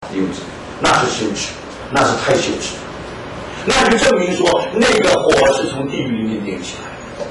弟兄姊妹，那是羞耻，那是太羞耻了。那就证明说，那个火是从地狱里面点起来的。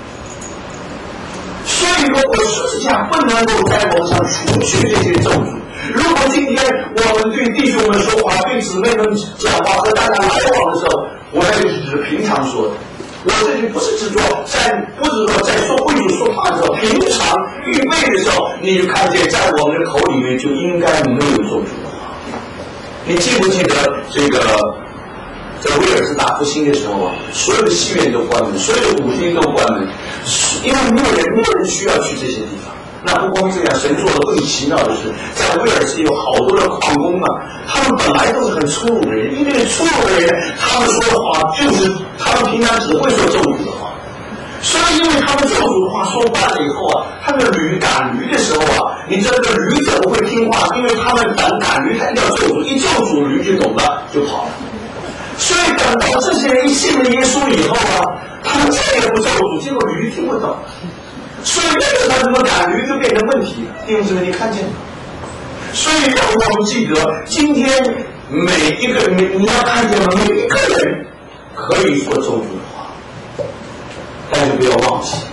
所以，如果十字架不能够在我们上除去这些咒诅，如果今天我们对弟兄们说话，对姊妹们讲话，和大家来往的时候，我那就是指平常说的。我这里不是指说不是说在说会主说话的时候，平常预备的时候，你就看见在我们的口里面就应该没有咒诅的话。你记不记得这个在威尔斯大复兴的时候啊，所有的戏院都关门，所有的舞厅都关门，因为没有人需要去这些地方。那不光这样，神做的更奇妙的是，在威尔斯有好多的矿工啊，他们本来都是很粗鲁的人，因为粗鲁的人，他们说的话就是他们平常只会说咒诅的话，所以因为他们咒诅的话说完了以后啊，他们赶驴的时候啊，你知道这个驴怎么会听话？因为他们赶驴，他一定要咒诅，一咒诅驴就懂了，就跑了。所以等到这些人一信了耶稣以后啊，他们再也不咒诅，结果驴听不懂。所以那个时候怎么赶驴就变成问题了，弟兄姊妹，你看见吗？所以让我们记得，今天每一个你要看见每一个人可以说咒诅的话，但是不要忘记，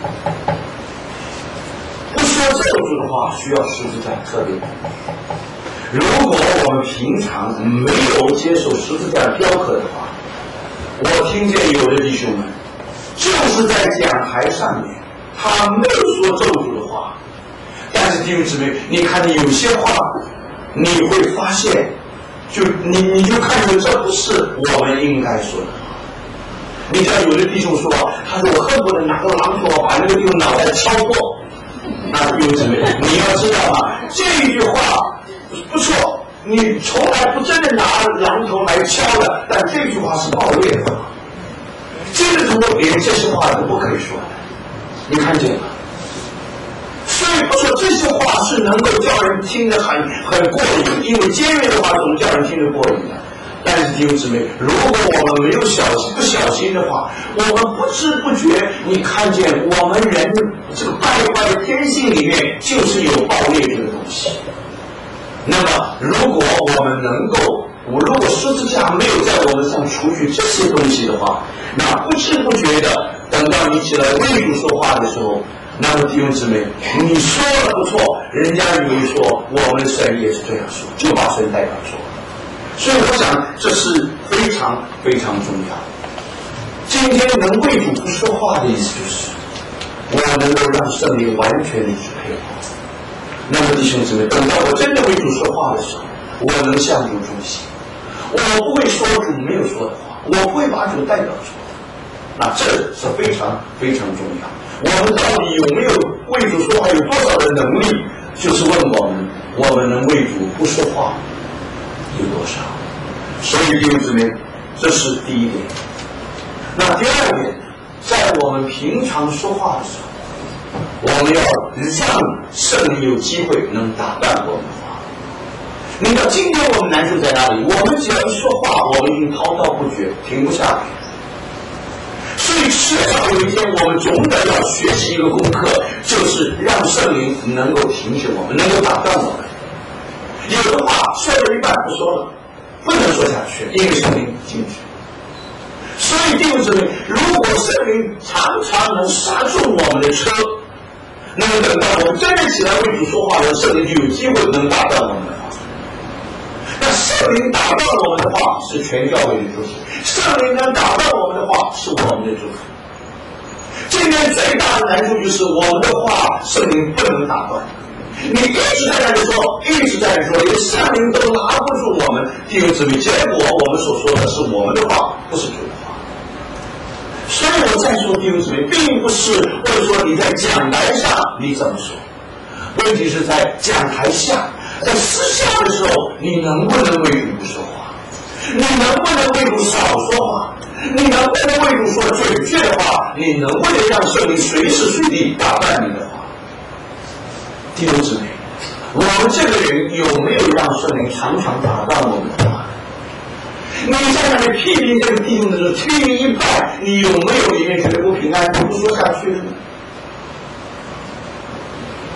不说咒诅的话需要十字架特别。如果我们平常没有接受十字架雕刻的话，我听见有的弟兄们就是在讲台上面。他没有说咒诅的话，但是弟兄姊妹，你看见有些话，你会发现，你就看见这不是我们应该说的话。你知道有的弟兄说，他说我恨不得拿个榔头把那个弟兄脑袋敲破。那弟兄姊妹，你要知道啊，这一句话不错，你从来不真的拿榔头来敲的，但这句话是暴烈的话。这个时候连这些话都不可以说的。你看见了，所以不说这些话是能够叫人听得很过瘾，因为尖锐的话总叫人听得过瘾的。但是弟兄姊妹，如果我们没有不小心的话，我们不知不觉，你看见我们人这个败坏的天性里面就是有暴烈这个东西。那么，如果我们能够，如果十字架没有在我们上除去这些东西的话，那不知不觉的。等到你起来为主说话的时候，那么弟兄姊妹，你说了不错，人家以为说我们的神也是这样说，就把神代表说。所以我想这是非常非常重要。今天能为主不说话的意思就是，我能够让圣灵完全的支配我。那么弟兄姊妹，等到我真的为主说话的时候，我能向主忠心，我不会说主没有说的话，我不会把主代表说。那这是非常非常重要。我们到底有没有为主说话，有多少的能力？就是问我们能为主不说话有多少？所以弟兄姊妹，这是第一点。那第二点，在我们平常说话的时候，我们要让圣灵有机会能打断我们的话。你知道今天我们难处在哪里？我们只要一说话，我们已经滔滔不绝，停不下来。所以迟早有一天，我们总得要学习一个功课，就是让圣灵能够停止我们，能够打断我们。有的话说了一半不说了，不能说下去，因为圣灵禁止。所以弟兄姊妹，如果圣灵常常能刹住我们的车，那么等到我们真的起来为主说话的时候，圣灵就有机会能打断我们的话。那圣灵打断我们的话是全教会的祝福，圣灵能打断我们的话是我们的祝福。这边最大的难处就是我们的话圣灵不能打断，你一直在那里说，一直在那里说，连圣灵都拿不住我们弟兄姊妹，结果我们所说的是我们的话，不是主的话。所以我再说弟兄姊妹，并不是或者说你在讲台上你怎么说，问题是在讲台下，在私下的时候，你能不能为主不说话？你能不能为主少说话？你能不能为主说准确的话？你能不能让圣灵随时随地打断你的话？弟兄姊妹，我们这个人有没有让圣灵常常打断我们的话？你在那里批评这个弟兄的时候，批评一半，你有没有里面觉得不平安，不说下去了呢？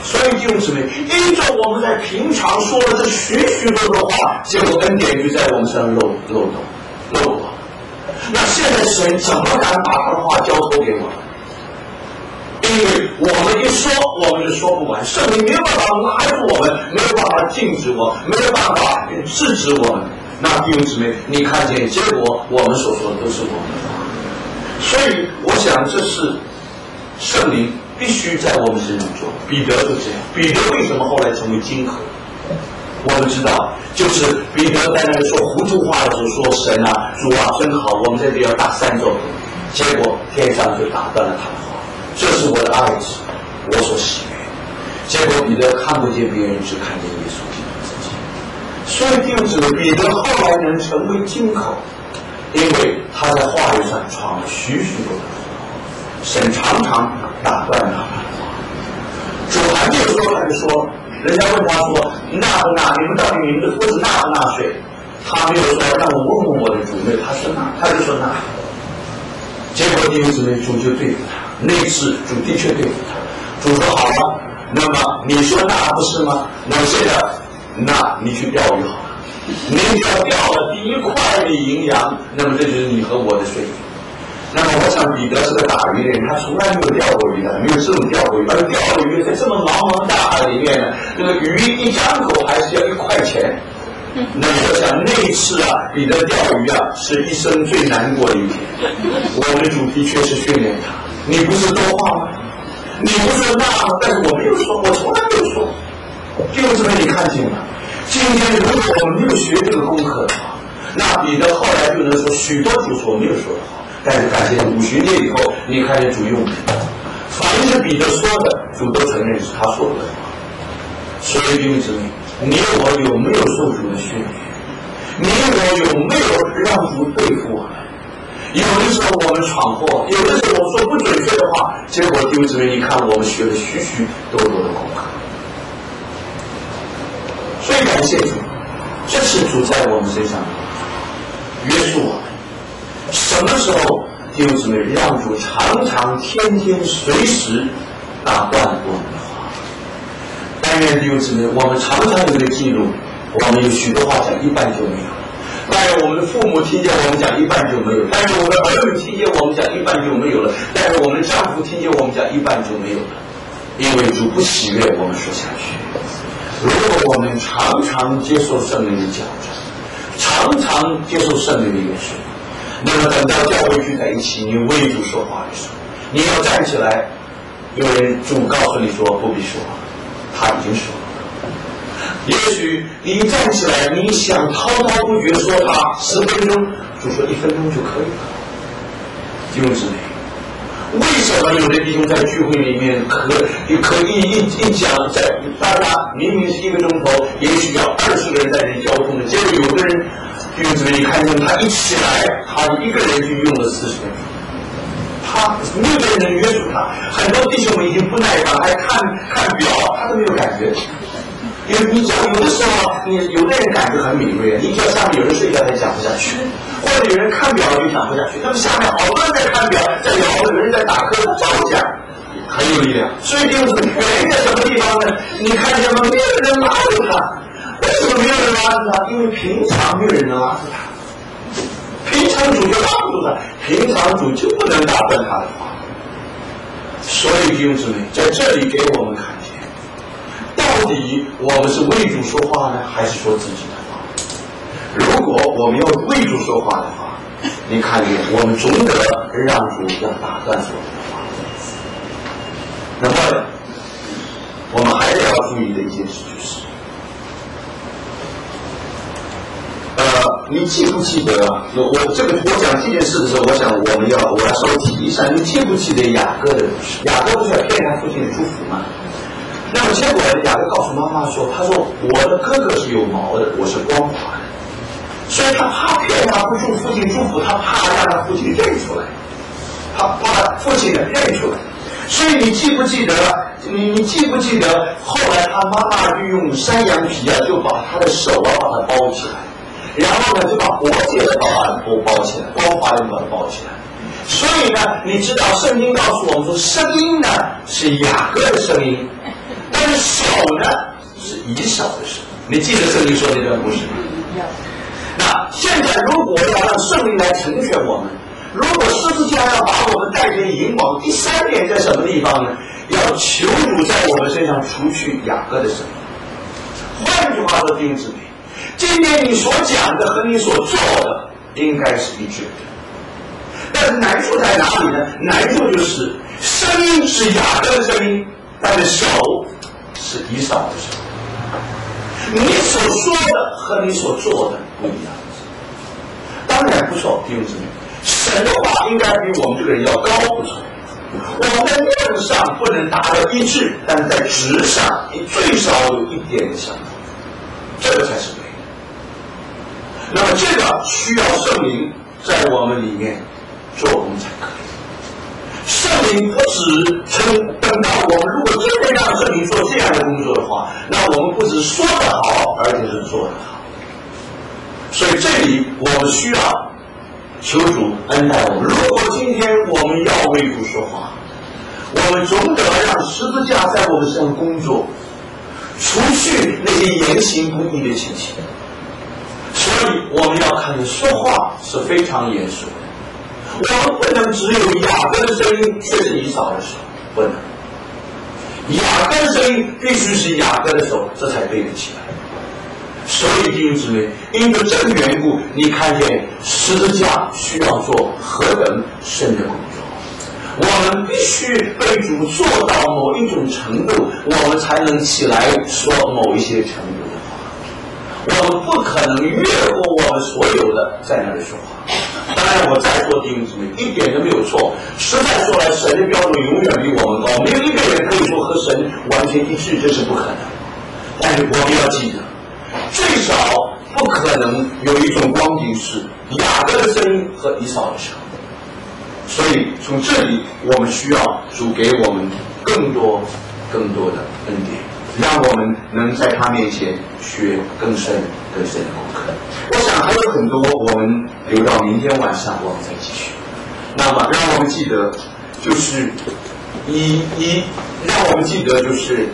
所以弟兄姊妹，依照我们在平常说了这许许多多话，结果恩典就在我们身上漏了。那现在神怎么敢把他的话交托给我们？因为我们一说，我们就说不完，圣灵没有办法拉住我们，没有办法禁止我，没有办法制止我们。那弟兄姊妹，你看见结果，我们所说的都是我们的话。所以我想这是圣灵必须在我们身上做。彼得就这样，彼得为什么后来成为金口？我们知道，就是彼得在那里说糊涂话的时候说：“神啊，主啊，真好，我们在这里要打3周。”结果天上就打断了他的话：“这是我的爱子，我所喜悦。”结果彼得看不见别人，只看见耶稣基督自己。所以弟兄姊妹，彼得后来能成为金口，因为他在话语上闯了许许多多的祸，神常常打断他的话。主还没有说，他就说。人家问他说：“纳不纳？你们到底你们的夫子纳不纳税？”他没有说让我问问我的主内，他说纳，他就说纳。结果弟兄姊妹，主就对付他。那次主的确对付他。主说：“好了，那么你说纳不是吗？那么现在，那你去钓鱼好了。你只要钓了第1块的银洋，那么这就是你和我的税。”那么我想彼得是个打鱼的人，他从来没有钓过鱼的，没有这种钓过鱼，而钓了鱼在这么茫茫大海里面呢，那个鱼一张口还是要1块钱。那么我想那一次啊，彼得钓鱼啊是一生最难过的一天。我们的主的确是训练他，你不是多话吗？你不说那，但是我没有说，我从来没有说。弟兄姊妹，你看见了？今天如果我们没有学这个功课的话，那彼得后来就能说许多主所没有说的话。但是感谢5旬节以后，你看见主用彼得，凡是彼得说的，主都承认是他说的话。所以弟兄姊妹，你我有没有受主的训练？你我有没有让主对付我们？有的时候我们闯祸，有的时候我说不准确的话，结果弟兄姊妹，你看我们学了许许多多的功课。所以感谢主，这是主在我们身上约束我们。什么时候弟兄姊妹让主常常天天随时打断我们的话？但愿弟兄姊妹，我们常常有这个记录，我们有许多话讲一半就没有了。但愿我们的父母听见我们讲一半就没有，但愿我们的儿女听见我们讲一半就没有了，但愿我们的丈夫听见我们讲一半就没有了。因为主不喜悦我们说下去。如果我们常常接受圣灵的教导，常常接受圣灵的约束，那么等到教会聚在一起，你为主说话的时候，你要站起来。有人主告诉你说不必说，他已经说了。也许你一站起来，你想滔滔不绝说他10分钟，主说1分钟就可以了。弟兄姊妹，为什么有的弟兄在聚会里面可以一讲，在大家明明是1个钟头，也许要20个人在这里交通的，结果有的人弟兄姊妹，你看见他一起来，他一个人就用了40分钟，他没有人能约束他。很多弟兄们已经不耐烦，还看表，他都没有感觉。因为你讲有的时候，有的人感觉很敏锐，你叫下面有人睡觉他讲不下去，或者有人看表就讲不下去，那么下面好多人在看表，在聊，有人在打瞌，照讲，很有力量。所以弟兄姊妹，原因在什么地方呢？你看见吗？没有人拉住他。为什么没有人拉住他？因为平常没有人能拉住他，平常主就拉不住他，平常主就不能打断他的话。所以弟兄姊妹，在这里给我们看见，到底我们是为主说话呢，还是说自己的话？如果我们要为主说话的话，你看见我们总得让主要打断我们的话。那么我们还要注意的一件事就是，你记不记得我讲这件事的时候，我想我要稍微提一下，你记不记得雅各的故事？雅各不是要骗他父亲的祝福吗？那么结果雅各告诉妈妈说，他说我的哥哥是有毛的，我是光滑的，所以他怕骗他不祝父亲祝福，他怕让他父亲认出来，他怕父亲认出来。所以你记不记得后来他妈妈就用山羊皮啊，就把他的手啊把它包起来，然后呢就把脖子也把它包起来，光滑的把它包起来。所以呢，你知道圣经告诉我们说，声音呢是雅各的声音，但是呢是以扫的手。你记得圣经说那段故事吗？那现在如果要让圣灵来成全我们，如果十字架要把我们带进引往，第三点在什么地方呢？要求主在我们身上除去雅各的生命。换句话说，弟兄姊妹，今天你所讲的和你所做的应该是一致的，但是难处在哪里呢？难处就是声音是雅各的声音，但是手是以扫的手。你所说的和你所做的不一样。当然不错，弟兄姊妹，神的话应该比我们这个人要高，不错。我们在面上不能达到一致，但是在质上你最少有一点的相同，这个才是对的。那么这个需要圣灵在我们里面做工才可以。圣灵不只等到我们如果真的让圣灵做这样的工作的话，那我们不只说得好，而且是做得好。所以这里我们需要求主恩待我们。如果今天我们要为主说话，我们总得让十字架在我们身上工作，除去那些言行不义的情形。所以我们要看见说话是非常严肃的。我们不能只有雅各的声音却是以扫的手，不能。雅各的声音必须是雅各的手，这才对得起来。所以弟兄姊妹，因着这个缘故，你看见十字架需要做何等深的工作。我们必须被主做到某一种程度，我们才能起来说某一些程度的话。我们不可能越过我们所有的在那里说话。当然我再说弟兄姊妹一点都没有错，实在说来神的标准永远比我们高，没有一个人可以说和神完全一致，这是不可能。但是我们要记得，最少不可能有一种光景是雅各的声音和以扫的声音。所以从这里我们需要主给我们更多的恩典，让我们能在他面前学更深的功课。我想还有很多，我们留到明天晚上我们再继续。那么让我们记得就是让我们记得就是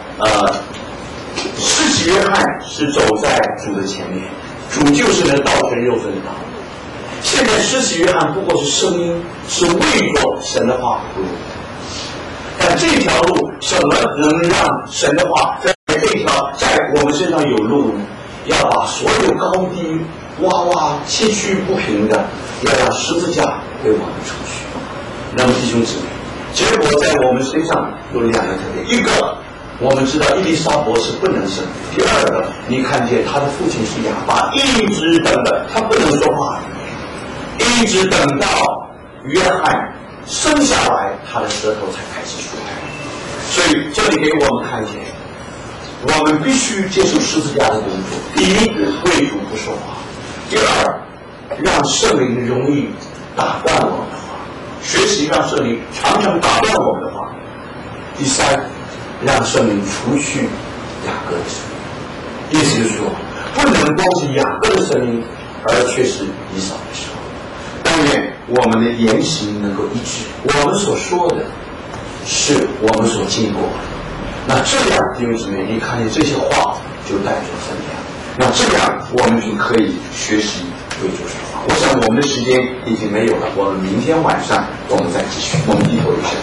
施洗约翰是走在主的前面，主就是能道成肉身的道。现在施洗约翰不过是声音，是为着神的话服务。但这条路怎么能让神的话在我们身上有路呢？要把所有高低崎岖不平的，要让十字架为我们除去。那么弟兄姊妹，结果在我们身上有两个特点：一个，我们知道伊丽莎伯是不能生的；第二个，你看见他的父亲是哑巴，一直等的，他不能说话，一直等到约翰生下来，他的舌头才开始说话。所以这里给我们看见，我们必须接受十字架的工作。第一，为主不说话；第二，让圣灵容易打断我们的话，学习让圣灵常常打断我们的话；第三，让圣灵除去雅各的声音。意思就是说，不能光是雅各的声音，而却是以扫的声音。但愿我们的言行能够一致，我们所说的是我们所经过的。那这样弟兄姊妹，你看见这些话就带着分量，那这样我们就可以学习为主说话。我想我们的时间已经没有了，我们明天晚上我们再继续。我们低头一下。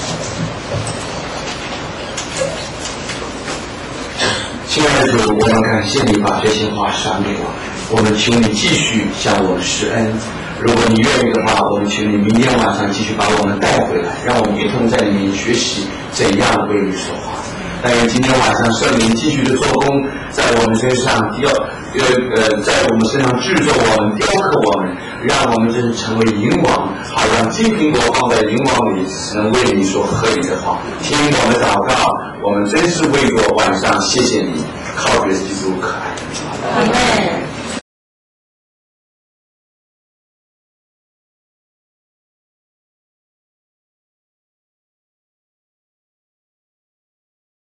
亲爱的主，我们感谢你把这些话赏给我们，我们求你继续向我们施恩。如果你愿意的话，我们请你明天晚上继续把我们带回来，让我们一同在里面学习怎样为你说话。但愿今天晚上圣灵继续的做工，在我们身上在我们身上制作我们、雕刻我们，让我们真是成为银王，好让金苹果放在银王里，能为你说合理的话。听我们祷告，我们真是为着晚上谢谢你，靠着基督可爱的。